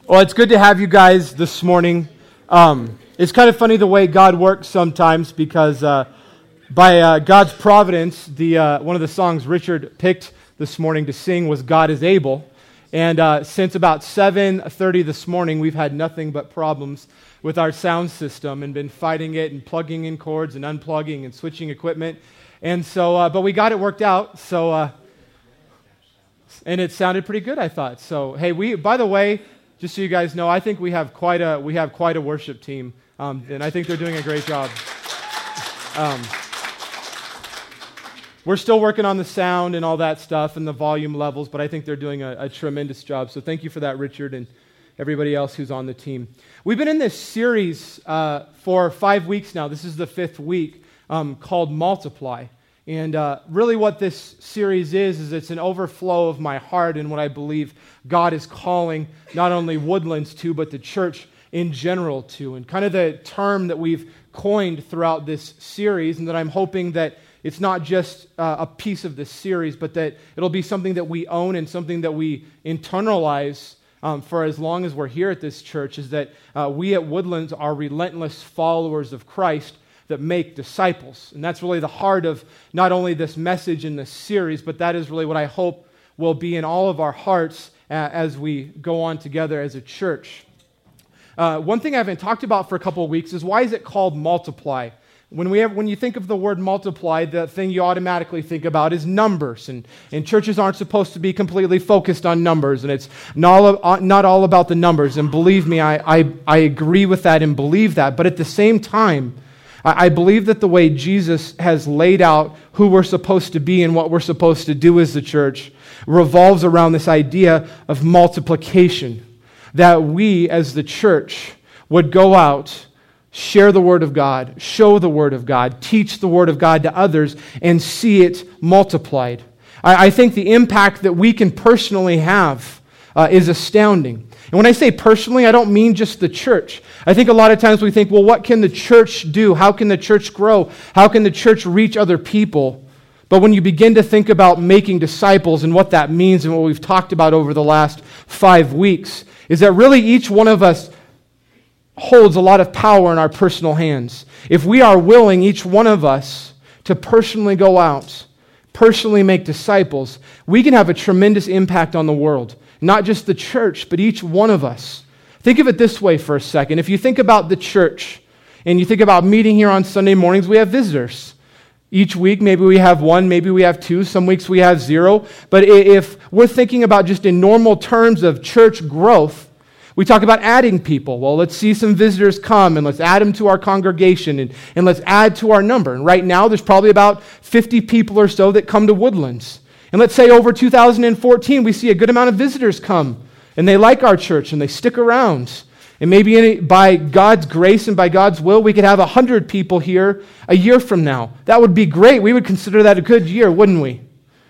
Well, it's good to have you guys this morning. It's kind of funny the way God works sometimes because by God's providence, one of the songs Richard picked this morning to sing was God is Able. And since about 7:30 this morning, we've had nothing but problems with our sound system and been fighting it and plugging in cords and unplugging and switching equipment. And so, but we got it worked out. So, and it sounded pretty good, I thought. So, hey, by the way, just so you guys know, I think we have quite a worship team, and I think they're doing a great job. We're still working on the sound and all that stuff and the volume levels, but I think they're doing a tremendous job. So thank you for that, Richard, and everybody else who's on the team. We've been in this series for 5 weeks now. This is the 5th week, called Multiply. And really what this series is it's an overflow of my heart and what I believe God is calling not only Woodlands to, but the church in general to. And kind of the term that we've coined throughout this series, and that I'm hoping that it's not just a piece of this series, but that it'll be something that we own and something that we internalize for as long as we're here at this church, is that we at Woodlands are relentless followers of Christ that make disciples. And that's really the heart of not only this message in this series, but that is really what I hope will be in all of our hearts as we go on together as a church. One thing I haven't talked about for a couple of weeks is, why is it called Multiply? When you think of the word multiply, the thing you automatically think about is numbers. And churches aren't supposed to be completely focused on numbers, and it's not all about the numbers. And believe me, I agree with that and believe that. But at the same time, I believe that the way Jesus has laid out who we're supposed to be and what we're supposed to do as the church revolves around this idea of multiplication. That we as the church would go out, share the Word of God, show the Word of God, teach the Word of God to others, and see it multiplied. I think the impact that we can personally have is astounding. And when I say personally, I don't mean just the church. I think a lot of times we think, well, what can the church do? How can the church grow? How can the church reach other people? But when you begin to think about making disciples and what that means and what we've talked about over the last 5 weeks, is that really each one of us holds a lot of power in our personal hands. If we are willing, each one of us, to personally go out, personally make disciples, we can have a tremendous impact on the world. Not just the church, but each one of us. Think of it this way for a second. If you think about the church, and you think about meeting here on Sunday mornings, we have visitors. Each week, maybe we have 1, maybe we have 2, some weeks we have 0. But if we're thinking about just in normal terms of church growth, we talk about adding people. Well, let's see some visitors come, and let's add them to our congregation, and let's add to our number. And right now, there's probably about 50 people or so that come to Woodlands. And let's say over 2014, we see a good amount of visitors come, and they like our church, and they stick around. And maybe by God's grace and by God's will, we could have 100 people here a year from now. That would be great. We would consider that a good year, wouldn't we?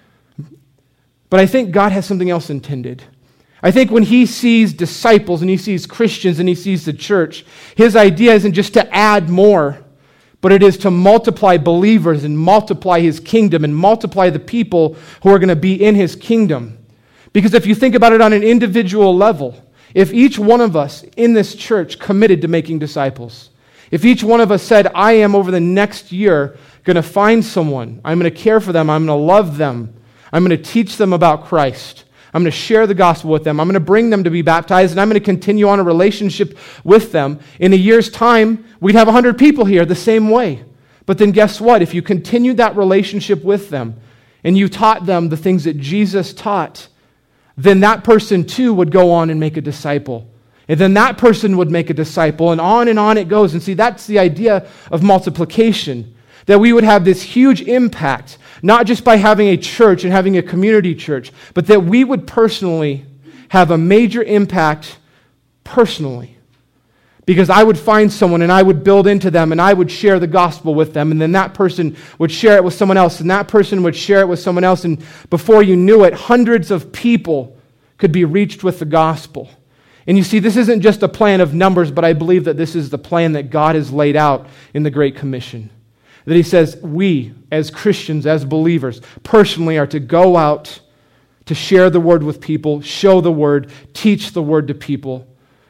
But I think God has something else intended. I think when He sees disciples and He sees Christians and He sees the church, His idea isn't just to add more, but it is to multiply believers and multiply His kingdom and multiply the people who are going to be in His kingdom. Because if you think about it on an individual level, if each one of us in this church committed to making disciples, if each one of us said, I am over the next year going to find someone, I'm going to care for them, I'm going to love them, I'm going to teach them about Christ, I'm going to share the gospel with them, I'm going to bring them to be baptized, and I'm going to continue on a relationship with them. In a year's time, we'd have 100 people here the same way. But then guess what? If you continued that relationship with them, and you taught them the things that Jesus taught, then that person too would go on and make a disciple. And then that person would make a disciple, and on it goes. And see, that's the idea of multiplication. That we would have this huge impact, not just by having a church and having a community church, but that we would personally have a major impact personally. Because I would find someone and I would build into them and I would share the gospel with them, and then that person would share it with someone else, and that person would share it with someone else, and before you knew it, hundreds of people could be reached with the gospel. And you see, this isn't just a plan of numbers, but I believe that this is the plan that God has laid out in the Great Commission. That He says we, as Christians, as believers, personally are to go out to share the Word with people, show the Word, teach the Word to people,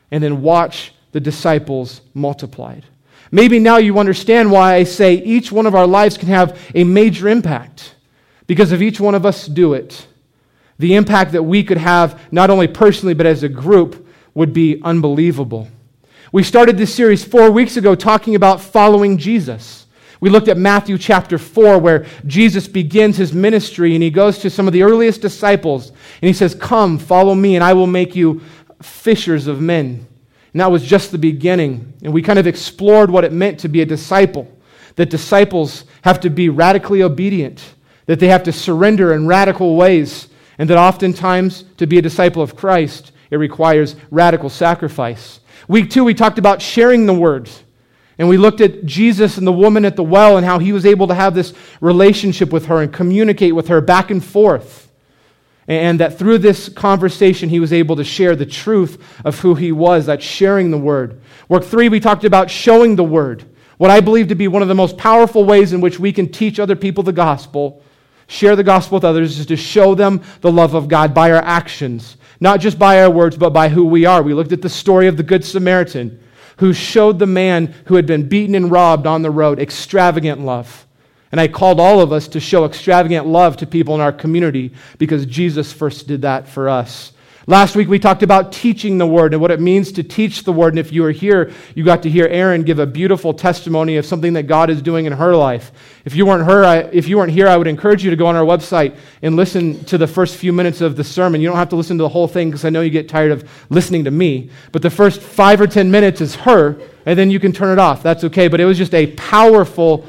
and then watch the disciples multiplied. Maybe now you understand why I say each one of our lives can have a major impact, because if each one of us do it, the impact that we could have, not only personally but as a group, would be unbelievable. We started this series 4 weeks ago talking about following Jesus. We looked at Matthew chapter 4, where Jesus begins his ministry, and he goes to some of the earliest disciples, and he says, "Come, follow me, and I will make you fishers of men." And that was just the beginning. And we kind of explored what it meant to be a disciple, that disciples have to be radically obedient, that they have to surrender in radical ways, and that oftentimes to be a disciple of Christ, it requires radical sacrifice. Week 2, we talked about sharing the word. And we looked at Jesus and the woman at the well and how he was able to have this relationship with her and communicate with her back and forth. And that through this conversation, he was able to share the truth of who he was, that sharing the word. Week 3, we talked about showing the word. What I believe to be one of the most powerful ways in which we can teach other people the gospel, share the gospel with others, is to show them the love of God by our actions. Not just by our words, but by who we are. We looked at the story of the Good Samaritan, who showed the man who had been beaten and robbed on the road extravagant love. And I called all of us to show extravagant love to people in our community because Jesus first did that for us. Last week we talked about teaching the word and what it means to teach the word. And if you were here, you got to hear Erin give a beautiful testimony of something that God is doing in her life. If you weren't here, I would encourage you to go on our website and listen to the first few minutes of the sermon. You don't have to listen to the whole thing because I know you get tired of listening to me. But the first 5 or 10 minutes is her, and then you can turn it off. That's okay. But it was just a powerful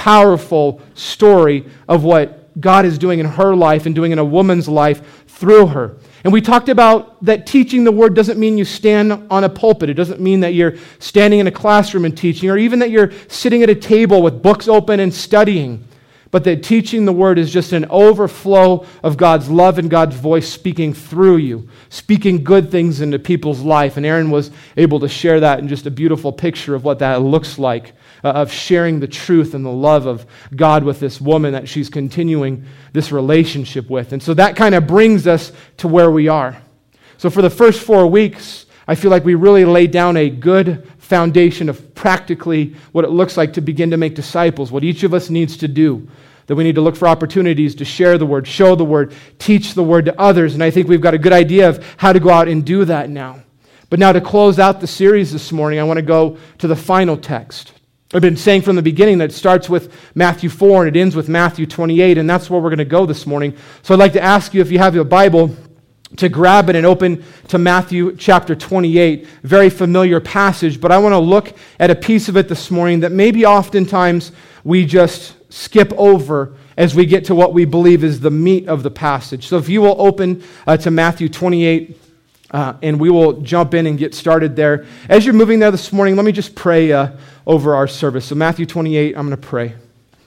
story of what God is doing in her life and doing in a woman's life through her. And we talked about that teaching the word doesn't mean you stand on a pulpit. It doesn't mean that you're standing in a classroom and teaching, or even that you're sitting at a table with books open and studying. But that teaching the word is just an overflow of God's love and God's voice speaking through you, speaking good things into people's life. And Erin was able to share that in just a beautiful picture of what that looks like, of sharing the truth and the love of God with this woman that she's continuing this relationship with. And so that kind of brings us to where we are. So for the first 4 weeks, I feel like we really laid down a good foundation of practically what it looks like to begin to make disciples, what each of us needs to do, that we need to look for opportunities to share the word, show the word, teach the word to others. And I think we've got a good idea of how to go out and do that now. But now to close out the series this morning, I want to go to the final text. I've been saying from the beginning that it starts with Matthew 4 and it ends with Matthew 28, and that's where we're going to go this morning. So I'd like to ask you, if you have your Bible, to grab it and open to Matthew chapter 28. Very familiar passage, but I want to look at a piece of it this morning that maybe oftentimes we just skip over as we get to what we believe is the meat of the passage. So if you will open to Matthew 28, and we will jump in and get started there. As you're moving there this morning, let me just pray over our service. So Matthew 28, I'm going to pray.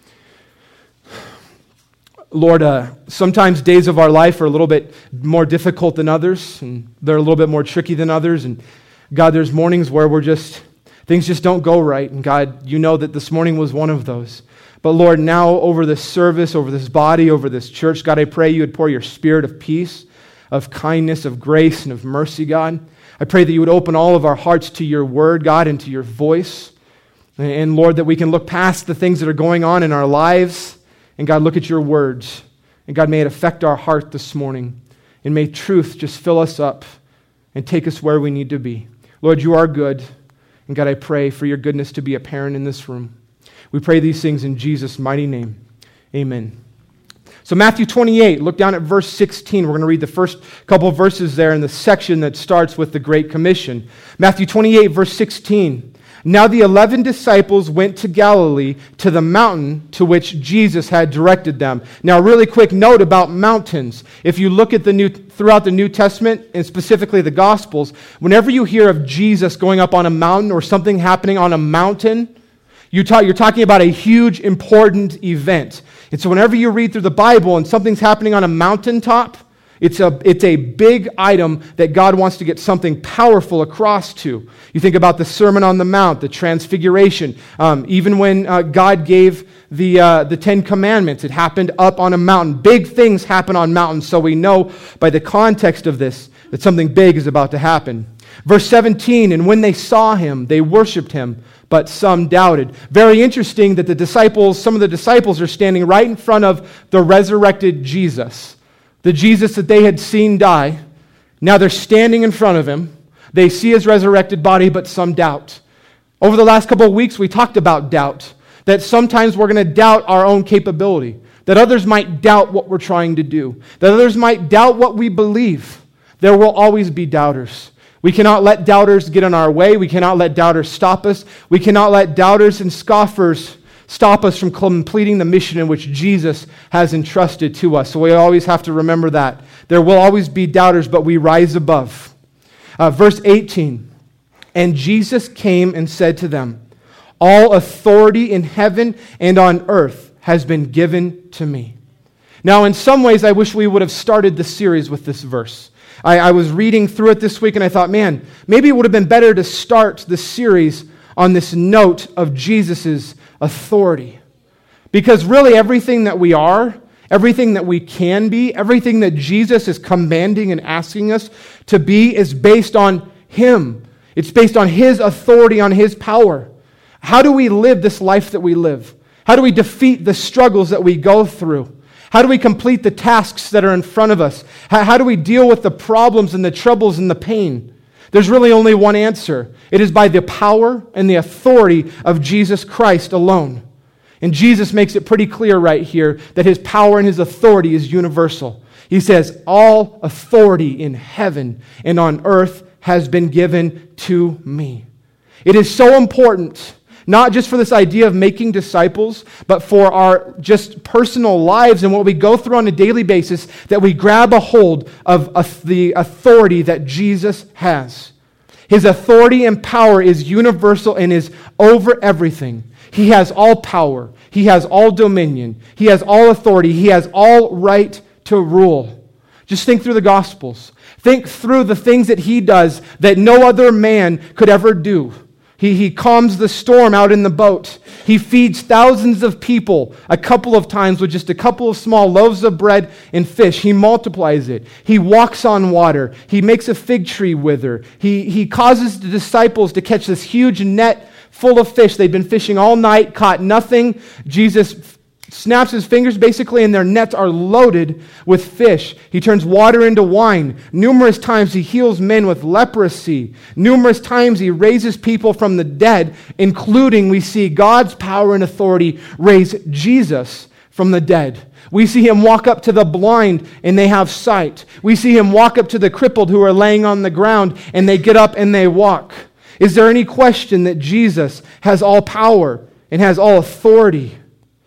Lord, sometimes days of our life are a little bit more difficult than others, and they're a little bit more tricky than others. And God, there's mornings where things just don't go right. And God, you know that this morning was one of those. But Lord, now over this service, over this body, over this church, God, I pray you would pour your spirit of peace, of kindness, of grace, and of mercy, God. I pray that you would open all of our hearts to your word, God, and to your voice. And Lord, that we can look past the things that are going on in our lives, and God, look at your words. And God, may it affect our heart this morning. And may truth just fill us up and take us where we need to be. Lord, you are good. And God, I pray for your goodness to be apparent in this room. We pray these things in Jesus' mighty name. Amen. So Matthew 28, look down at verse 16. We're going to read the first couple of verses there in the section that starts with the Great Commission. Matthew 28, verse 16. Now the 11 disciples went to Galilee, to the mountain to which Jesus had directed them. Now, a really quick note about mountains. If you look at throughout the New Testament, and specifically the Gospels, whenever you hear of Jesus going up on a mountain or something happening on a mountain, you're talking about a huge, important event. And so whenever you read through the Bible and something's happening on a mountaintop, it's a big item that God wants to get something powerful across to. You think about the Sermon on the Mount, the Transfiguration. Even when God gave the Ten Commandments, it happened up on a mountain. Big things happen on mountains, so we know by the context of this that something big is about to happen. Verse 17, and when they saw him, they worshiped him, but some doubted. Very interesting that some of the disciples are standing right in front of the resurrected Jesus. The Jesus that they had seen die. Now they're standing in front of him. They see his resurrected body, but some doubt. Over the last couple of weeks, we talked about doubt. That sometimes we're going to doubt our own capability. That others might doubt what we're trying to do. That others might doubt what we believe. There will always be doubters. We cannot let doubters get in our way. We cannot let doubters stop us. We cannot let doubters and scoffers stop us from completing the mission in which Jesus has entrusted to us. So we always have to remember that. There will always be doubters, but we rise above. Verse 18, and Jesus came and said to them, all authority in heaven and on earth has been given to me. Now, in some ways, I wish we would have started the series with this verse. I was reading through it this week and I thought, man, maybe it would have been better to start the series on this note of Jesus' authority. Because really everything that we are, everything that we can be, everything that Jesus is commanding and asking us to be is based on Him. It's based on His authority, on His power. How do we live this life that we live? How do we defeat the struggles that we go through? How do we complete the tasks that are in front of us? How do we deal with the problems and the troubles and the pain? There's really only one answer. It is by the power and the authority of Jesus Christ alone. And Jesus makes it pretty clear right here that His power and His authority is universal. He says, all authority in heaven and on earth has been given to me. It is so important, not just for this idea of making disciples, but for our just personal lives and what we go through on a daily basis, that we grab a hold of the authority that Jesus has. His authority and power is universal and is over everything. He has all power. He has all dominion. He has all authority. He has all right to rule. Just think through the Gospels. Think through the things that He does that no other man could ever do. He calms the storm out in the boat. He feeds thousands of people a couple of times with just a couple of small loaves of bread and fish. He multiplies it. He walks on water. He makes a fig tree wither. He causes the disciples to catch this huge net full of fish. They'd been fishing all night, caught nothing. Jesus snaps His fingers basically, and their nets are loaded with fish. He turns water into wine. Numerous times He heals men with leprosy. Numerous times He raises people from the dead, including we see God's power and authority raise Jesus from the dead. We see Him walk up to the blind and they have sight. We see Him walk up to the crippled who are laying on the ground and they get up and they walk. Is there any question that Jesus has all power and has all authority?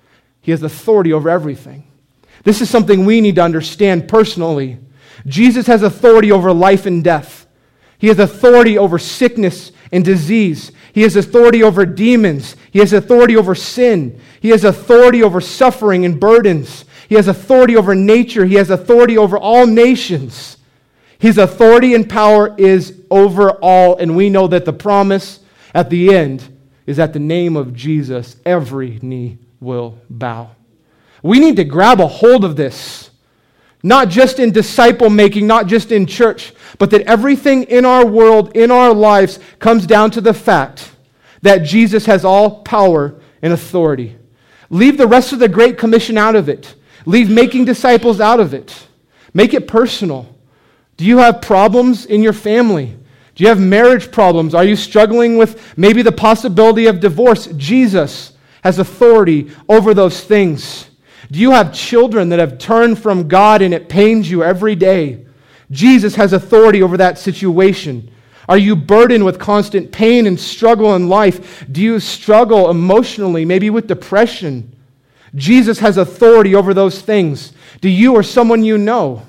He has authority over everything. This is something we need to understand personally. Jesus has authority over life and death. He has authority over sickness and disease. He has authority over demons. He has authority over sin. He has authority over suffering and burdens. He has authority over nature. He has authority over all nations. His authority and power is over all, and we know that the promise at the end is at the name of Jesus, every knee will bow. We need to grab a hold of this, not just in disciple making, not just in church, but that everything in our world, in our lives, comes down to the fact that Jesus has all power and authority. Leave the rest of the Great Commission out of it. Leave making disciples out of it. Make it personal. Do you have problems in your family? Do you have marriage problems? Are you struggling with maybe the possibility of divorce? Jesus has authority over those things. Do you have children that have turned from God and it pains you every day? Jesus has authority over that situation. Are you burdened with constant pain and struggle in life? Do you struggle emotionally, maybe with depression? Jesus has authority over those things. Do you or someone you know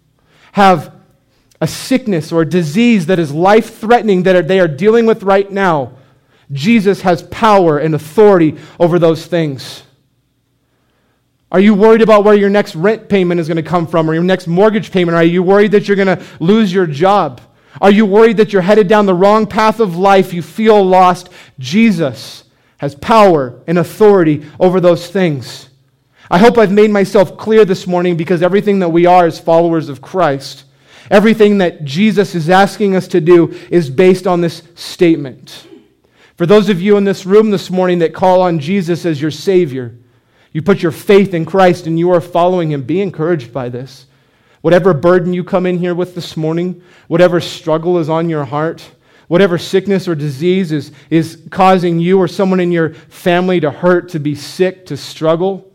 have a sickness or a disease that is life-threatening that they are dealing with right now? Jesus has power and authority over those things. Are you worried about where your next rent payment is going to come from or your next mortgage payment? Are you worried that you're going to lose your job? Are you worried that you're headed down the wrong path of life? You feel lost? Jesus has power and authority over those things. I hope I've made myself clear this morning, because everything that we are as followers of Christ Everything that Jesus is asking us to do is based on this statement. For those of you in this room this morning that call on Jesus as your Savior, you put your faith in Christ and you are following Him, be encouraged by this. Whatever burden you come in here with this morning, whatever struggle is on your heart, whatever sickness or disease is causing you or someone in your family to hurt, to be sick, to struggle,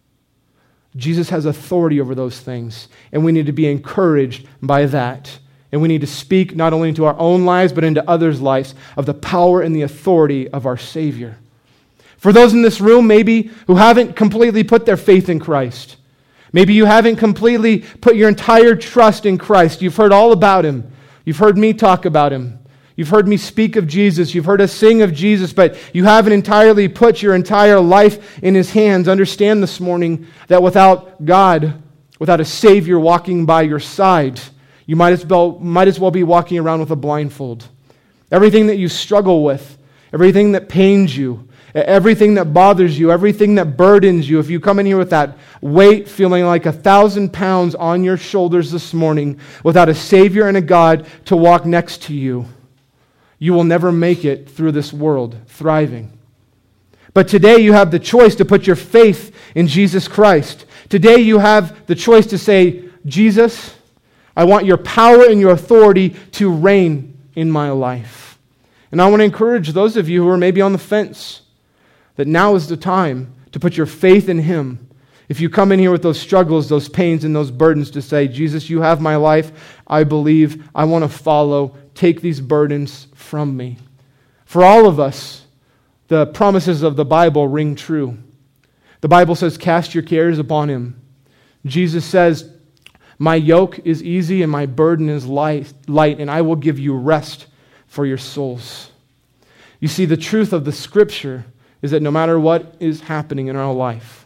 Jesus has authority over those things, and we need to be encouraged by that. And we need to speak not only into our own lives, but into others' lives of the power and the authority of our Savior. For those in this room, maybe, who haven't completely put their faith in Christ, maybe you haven't completely put your entire trust in Christ. You've heard all about Him. You've heard me talk about Him. You've heard me speak of Jesus. You've heard us sing of Jesus, but you haven't entirely put your entire life in His hands. Understand this morning that without God, without a Savior walking by your side, you might as well be walking around with a blindfold. Everything that you struggle with, everything that pains you, everything that bothers you, everything that burdens you, if you come in here with that weight feeling like 1,000 pounds on your shoulders this morning, without a Savior and a God to walk next to you, you will never make it through this world thriving. But today you have the choice to put your faith in Jesus Christ. Today you have the choice to say, Jesus, I want your power and your authority to reign in my life. And I want to encourage those of you who are maybe on the fence that now is the time to put your faith in Him. If you come in here with those struggles, those pains, and those burdens, to say, Jesus, you have my life. I believe. I want to follow. Take these burdens from me. For all of us, the promises of the Bible ring true. The Bible says, cast your cares upon Him. Jesus says, my yoke is easy and my burden is light, and I will give you rest for your souls. You see, the truth of the Scripture is that no matter what is happening in our life,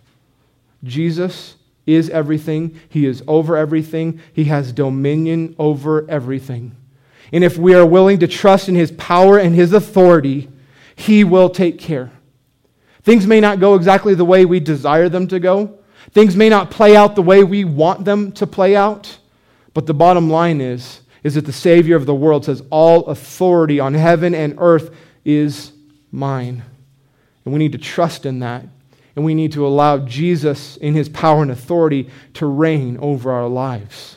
Jesus is everything. He is over everything. He has dominion over everything. And if we are willing to trust in His power and His authority, He will take care. Things may not go exactly the way we desire them to go. Things may not play out the way we want them to play out. But the bottom line is that the Savior of the world says, all authority on heaven and earth is mine. And we need to trust in that. And we need to allow Jesus in His power and authority to reign over our lives.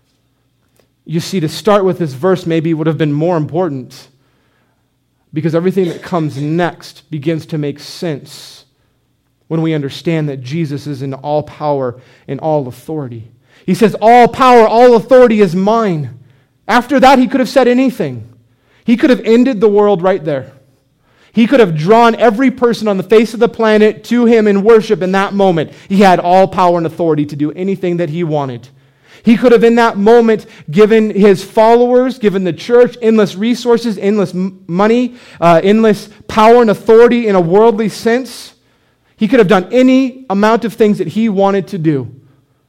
You see, to start with this verse maybe would have been more important, because everything that comes next begins to make sense when we understand that Jesus is in all power and all authority. He says, all power, all authority is mine. After that, He could have said anything. He could have ended the world right there. He could have drawn every person on the face of the planet to Him in worship in that moment. He had all power and authority to do anything that He wanted. He could have in that moment given His followers, given the church, endless resources, endless money, endless power and authority in a worldly sense. He could have done any amount of things that He wanted to do.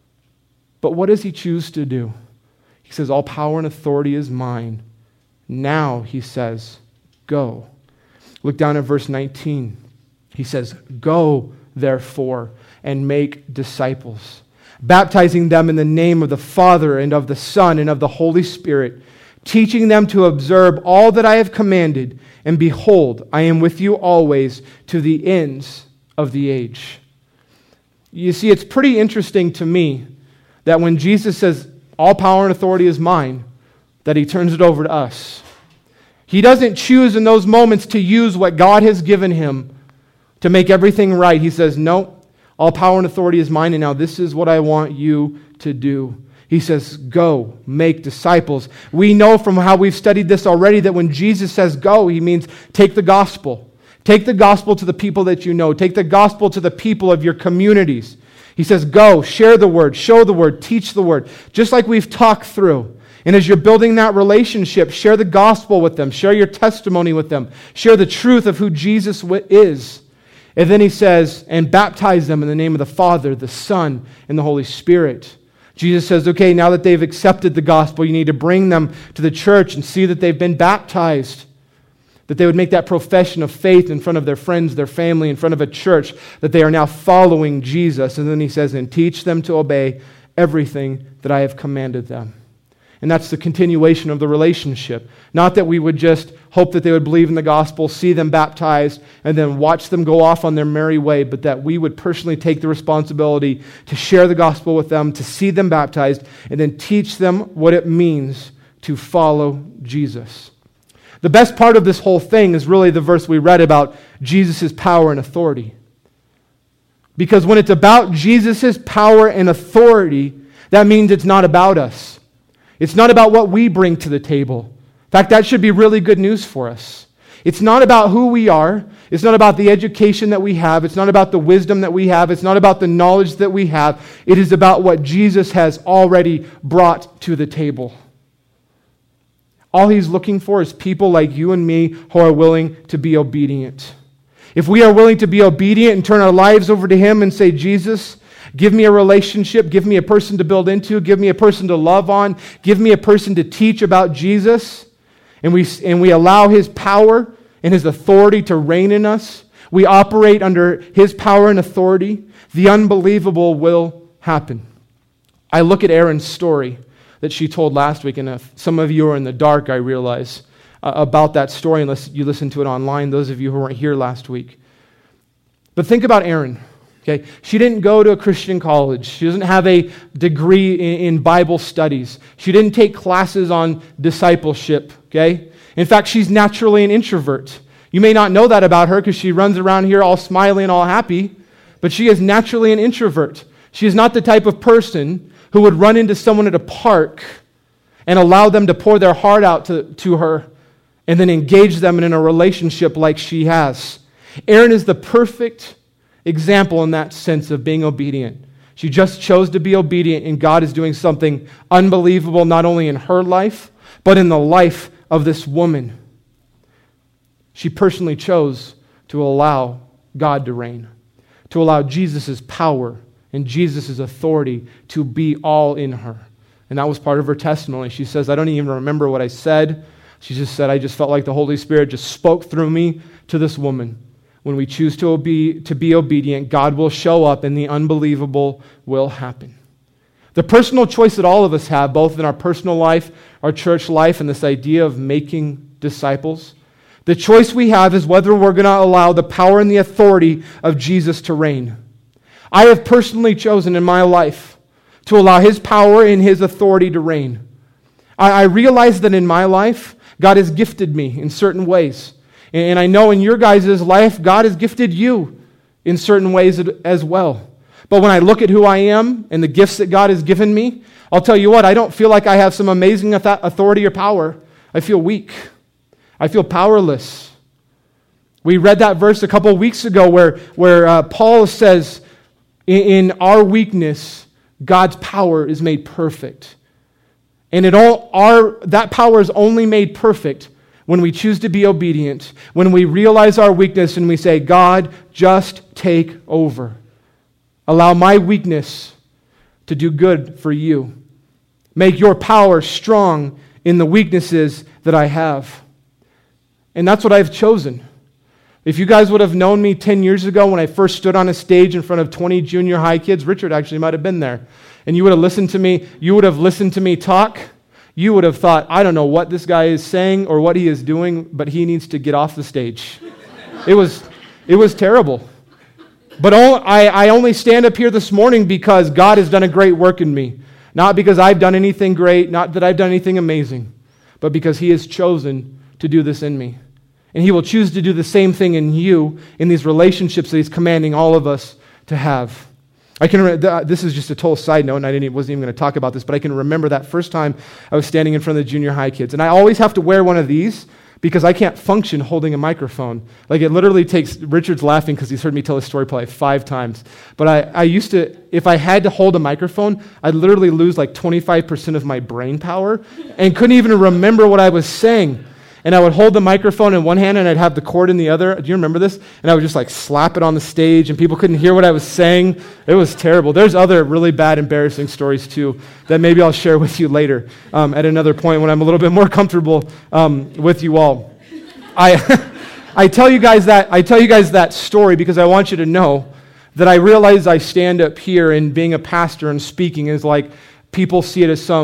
But what does He choose to do? He says, all power and authority is mine. Now, He says, go. Look down at verse 19. He says, go, therefore, and make disciples, baptizing them in the name of the Father and of the Son and of the Holy Spirit, teaching them to observe all that I have commanded. And behold, I am with you always to the ends of the age. You see, it's pretty interesting to me that when Jesus says, all power and authority is mine, that He turns it over to us. He doesn't choose in those moments to use what God has given Him to make everything right. He says, no, all power and authority is mine, and now this is what I want you to do. He says, go, make disciples. We know from how we've studied this already that when Jesus says go, He means take the gospel. Take the gospel to the people that you know. Take the gospel to the people of your communities. He says, go, share the word, show the word, teach the word, just like we've talked through. And as you're building that relationship, share the gospel with them, share your testimony with them, share the truth of who Jesus is. And then He says, and baptize them in the name of the Father, the Son, and the Holy Spirit. Jesus says, okay, now that they've accepted the gospel, you need to bring them to the church and see that they've been baptized. That they would make that profession of faith in front of their friends, their family, in front of a church, that they are now following Jesus. And then He says, and teach them to obey everything that I have commanded them. And that's the continuation of the relationship. Not that we would just hope that they would believe in the gospel, see them baptized, and then watch them go off on their merry way, but that we would personally take the responsibility to share the gospel with them, to see them baptized, and then teach them what it means to follow Jesus. The best part of this whole thing is really the verse we read about Jesus' power and authority. Because when it's about Jesus' power and authority, that means it's not about us. It's not about what we bring to the table. In fact, that should be really good news for us. It's not about who we are. It's not about the education that we have. It's not about the wisdom that we have. It's not about the knowledge that we have. It is about what Jesus has already brought to the table. All He's looking for is people like you and me who are willing to be obedient. If we are willing to be obedient and turn our lives over to Him and say, Jesus, give me a relationship, give me a person to build into, give me a person to love on, give me a person to teach about Jesus, and we allow His power and His authority to reign in us, we operate under His power and authority, the unbelievable will happen. I look at Erin's story that she told last week, and some of you are in the dark, I realize, about that story unless you listened to it online, those of you who weren't here last week. But think about Erin. Okay? She didn't go to a Christian college. She doesn't have a degree in Bible studies. She didn't take classes on discipleship. Okay? In fact, she's naturally an introvert. You may not know that about her because she runs around here all smiley and all happy, but she is naturally an introvert. She is not the type of person who would run into someone at a park and allow them to pour their heart out to her and then engage them in a relationship like she has. Erin is the perfect example in that sense of being obedient. She just chose to be obedient, and God is doing something unbelievable not only in her life, but in the life of this woman. She personally chose to allow God to reign, to allow Jesus' power and Jesus' authority to be all in her. And that was part of her testimony. She says, I don't even remember what I said. She just said, I just felt like the Holy Spirit just spoke through me to this woman. When we choose to be obedient, God will show up and the unbelievable will happen. The personal choice that all of us have, both in our personal life, our church life, and this idea of making disciples, the choice we have is whether we're going to allow the power and the authority of Jesus to reign. I have personally chosen in my life to allow His power and His authority to reign. I realize that in my life, God has gifted me in certain ways. And I know in your guys' life, God has gifted you in certain ways as well. But when I look at who I am and the gifts that God has given me, I'll tell you what, I don't feel like I have some amazing authority or power. I feel weak. I feel powerless. We read that verse a couple of weeks ago where Paul says, in our weakness, God's power is made perfect. And that power is only made perfect when we choose to be obedient, when we realize our weakness and we say, God, just take over. Allow my weakness to do good for you. Make your power strong in the weaknesses that I have. And that's what I've chosen. If you guys would have known me 10 years ago when I first stood on a stage in front of 20 junior high kids, Richard actually might have been there, and you would have listened to me talk, you would have thought, I don't know what this guy is saying or what he is doing, but he needs to get off the stage. It was terrible. But I only stand up here this morning because God has done a great work in me. Not because I've done anything great, not that I've done anything amazing, but because He has chosen to do this in me. And He will choose to do the same thing in you in these relationships that He's commanding all of us to have. This is just a total side note, and I wasn't even going to talk about this, but I can remember that first time I was standing in front of the junior high kids. And I always have to wear one of these because I can't function holding a microphone. Like, it literally takes, Richard's laughing because he's heard me tell this story probably 5 times. But I used to, if I had to hold a microphone, I'd literally lose like 25% of my brain power and couldn't even remember what I was saying. And I would hold the microphone in one hand and I'd have the cord in the other. Do you remember this? And I would just like slap it on the stage and people couldn't hear what I was saying. It was terrible. There's other really bad, embarrassing stories too that maybe I'll share with you later at another point when I'm a little bit more comfortable with you all. I tell you guys that story because I want you to know that I realize I stand up here and being a pastor and speaking is like people see it as some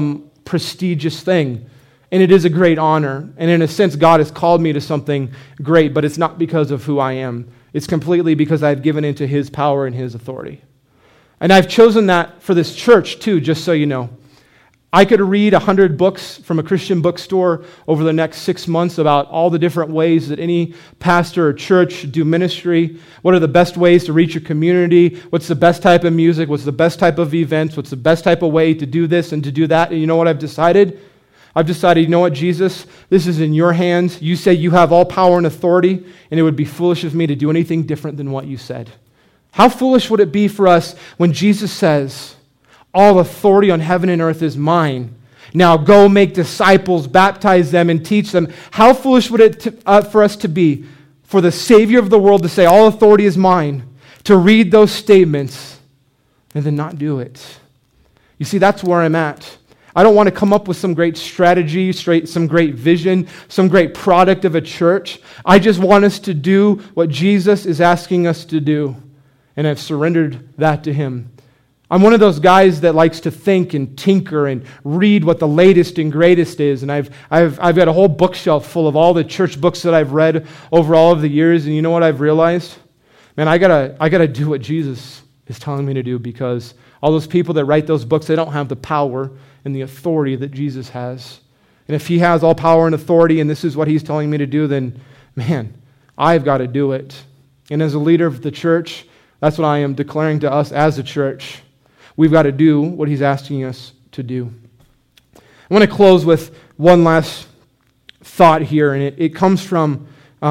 prestigious thing. And it is a great honor. And in a sense, God has called me to something great, but it's not because of who I am. It's completely because I've given into His power and His authority. And I've chosen that for this church too, just so you know. I could read 100 books from a Christian bookstore over the next 6 months about all the different ways that any pastor or church should do ministry. What are the best ways to reach your community? What's the best type of music? What's the best type of events? What's the best type of way to do this and to do that? And you know what I've decided? I've decided, you know what, Jesus? This is in your hands. You say you have all power and authority, and it would be foolish of me to do anything different than what you said. How foolish would it be for us when Jesus says, all authority on heaven and earth is mine. Now go make disciples, baptize them, and teach them. How foolish would it for us to be for the Savior of the world to say, all authority is mine, to read those statements and then not do it? You see, that's where I'm at. I don't want to come up with some great strategy, some great vision, some great product of a church. I just want us to do what Jesus is asking us to do. And I've surrendered that to Him. I'm one of those guys that likes to think and tinker and read what the latest and greatest is. And I've got a whole bookshelf full of all the church books that I've read over all of the years. And you know what I've realized? Man, I gotta do what Jesus is telling me to do, because all those people that write those books, they don't have the power and the authority that Jesus has. And if He has all power and authority and this is what He's telling me to do, then, man, I've got to do it. And as a leader of the church, that's what I am declaring to us as a church. We've got to do what He's asking us to do. I want to close with one last thought here, and it comes from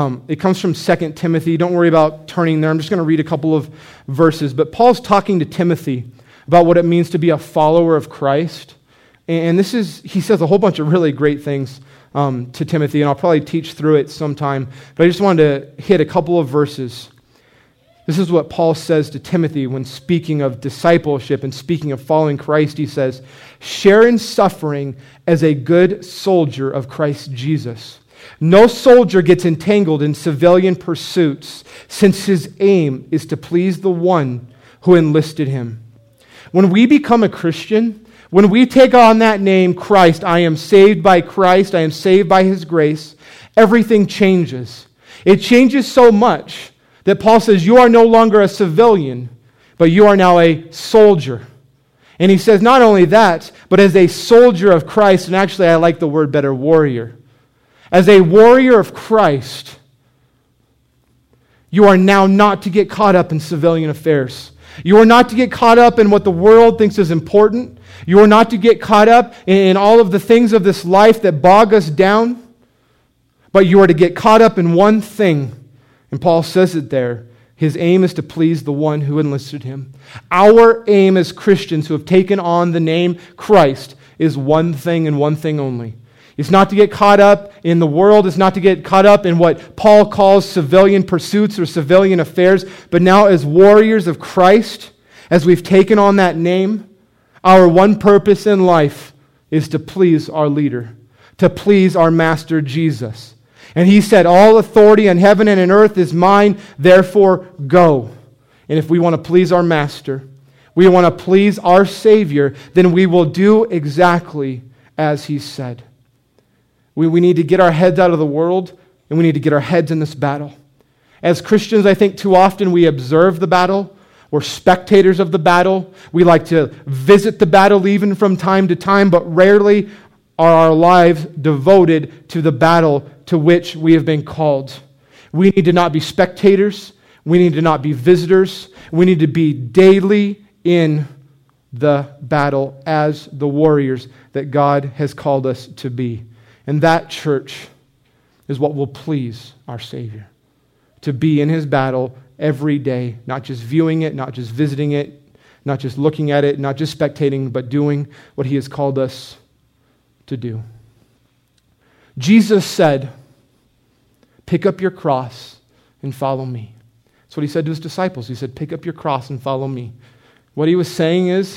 2 Timothy. Don't worry about turning there. I'm just going to read a couple of verses. But Paul's talking to Timothy about what it means to be a follower of Christ. And he says a whole bunch of really great things to Timothy, and I'll probably teach through it sometime. But I just wanted to hit a couple of verses. This is what Paul says to Timothy when speaking of discipleship and speaking of following Christ. He says, share in suffering as a good soldier of Christ Jesus. No soldier gets entangled in civilian pursuits, since his aim is to please the one who enlisted him. When we become a Christian, when we take on that name, Christ, I am saved by Christ, I am saved by His grace, everything changes. It changes so much that Paul says, you are no longer a civilian, but you are now a soldier. And he says not only that, but as a soldier of Christ, and actually I like the word better, warrior. As a warrior of Christ, you are now not to get caught up in civilian affairs. You are not to get caught up in what the world thinks is important. You are not to get caught up in all of the things of this life that bog us down. But you are to get caught up in one thing. And Paul says it there. His aim is to please the one who enlisted him. Our aim as Christians who have taken on the name Christ is one thing and one thing only. It's not to get caught up in the world. It's not to get caught up in what Paul calls civilian pursuits or civilian affairs. But now as warriors of Christ, as we've taken on that name, our one purpose in life is to please our leader, to please our Master Jesus. And He said, all authority in heaven and in earth is mine, therefore go. And if we want to please our Master, we want to please our Savior, then we will do exactly as He said. We need to get our heads out of the world, and we need to get our heads in this battle. As Christians, I think too often we observe the battle. We're spectators of the battle. We like to visit the battle even from time to time, but rarely are our lives devoted to the battle to which we have been called. We need to not be spectators. We need to not be visitors. We need to be daily in the battle as the warriors that God has called us to be. And that, church, is what will please our Savior. To be in His battle every day, not just viewing it, not just visiting it, not just looking at it, not just spectating, but doing what He has called us to do. Jesus said, pick up your cross and follow me. That's what He said to His disciples. He said, pick up your cross and follow me. What He was saying is,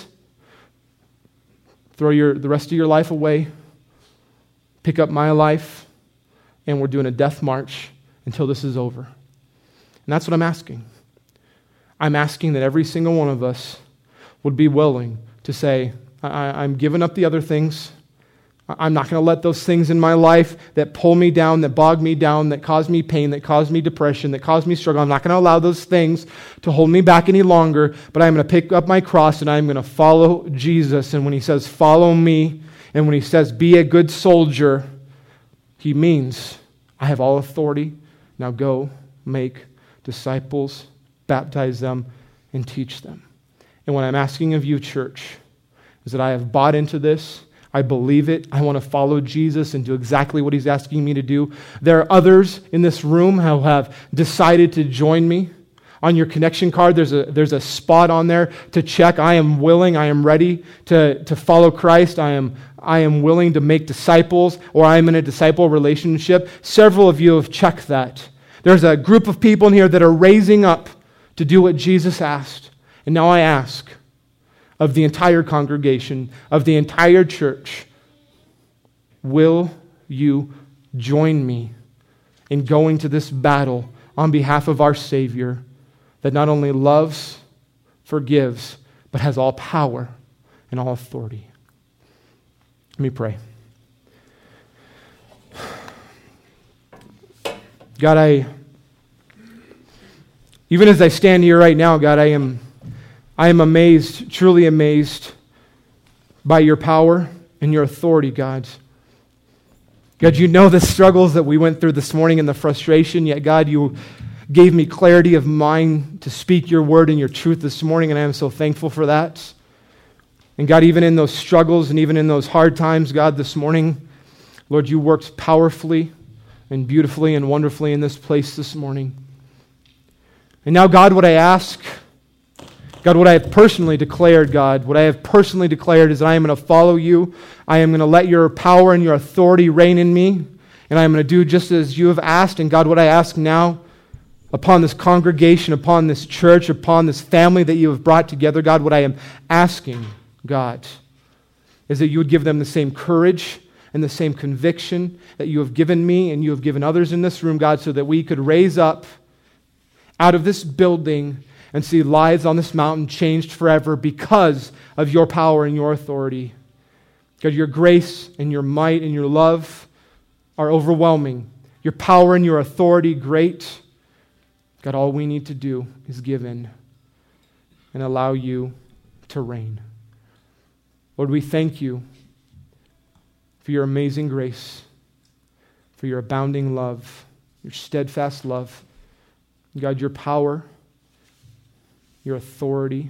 throw the rest of your life away, pick up my life, and we're doing a death march until this is over. And that's what I'm asking. I'm asking that every single one of us would be willing to say, I'm giving up the other things, I'm not going to let those things in my life that pull me down, that bog me down, that cause me pain, that cause me depression, that cause me struggle. I'm not going to allow those things to hold me back any longer, but I'm going to pick up my cross and I'm going to follow Jesus. And when he says, follow me, and when he says, be a good soldier, he means, I have all authority. Now go make disciples, baptize them, and teach them. And what I'm asking of you, church, is that I have bought into this. I believe it. I want to follow Jesus and do exactly what he's asking me to do. There are others in this room who have decided to join me. On your connection card, there's a spot on there to check. I am willing, I am ready to follow Christ. I am willing to make disciples, or I am in a disciple relationship. Several of you have checked that. There's a group of people in here that are raising up to do what Jesus asked. And now I ask of the entire congregation, of the entire church, will you join me in going to this battle on behalf of our Savior that not only loves, forgives, but has all power and all authority? Let me pray. God, even as I stand here right now, God, I am amazed, truly amazed by your power and your authority, God. God, you know the struggles that we went through this morning and the frustration, yet God, you gave me clarity of mind to speak your word and your truth this morning, and I am so thankful for that. And God, even in those struggles and even in those hard times, God, this morning, Lord, you worked powerfully and beautifully and wonderfully in this place this morning. And now, God, what I ask, God, what I have personally declared, God, what I have personally declared is that I am going to follow you. I am going to let your power and your authority reign in me, and I am going to do just as you have asked. And God, what I ask now upon this congregation, upon this church, upon this family that you have brought together, God, what I am asking, God, is that you would give them the same courage and the same conviction that you have given me and you have given others in this room, God, so that we could raise up out of this building and see lives on this mountain changed forever because of your power and your authority. God, your grace and your might and your love are overwhelming. Your power and your authority great. God, all we need to do is give in and allow you to reign. Lord, we thank you for your amazing grace, for your abounding love, your steadfast love. God, your power, your authority,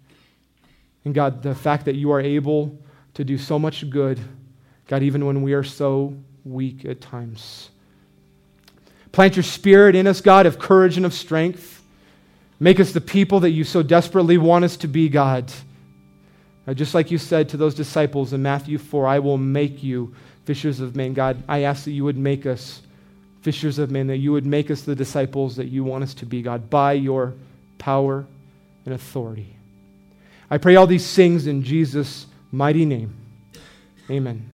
and God, the fact that you are able to do so much good, God, even when we are so weak at times. Plant your spirit in us, God, of courage and of strength. Make us the people that you so desperately want us to be, God. Just like you said to those disciples in Matthew 4, I will make you fishers of men. God, I ask that you would make us fishers of men, that you would make us the disciples that you want us to be, God, by your power and authority. I pray all these things in Jesus' mighty name. Amen.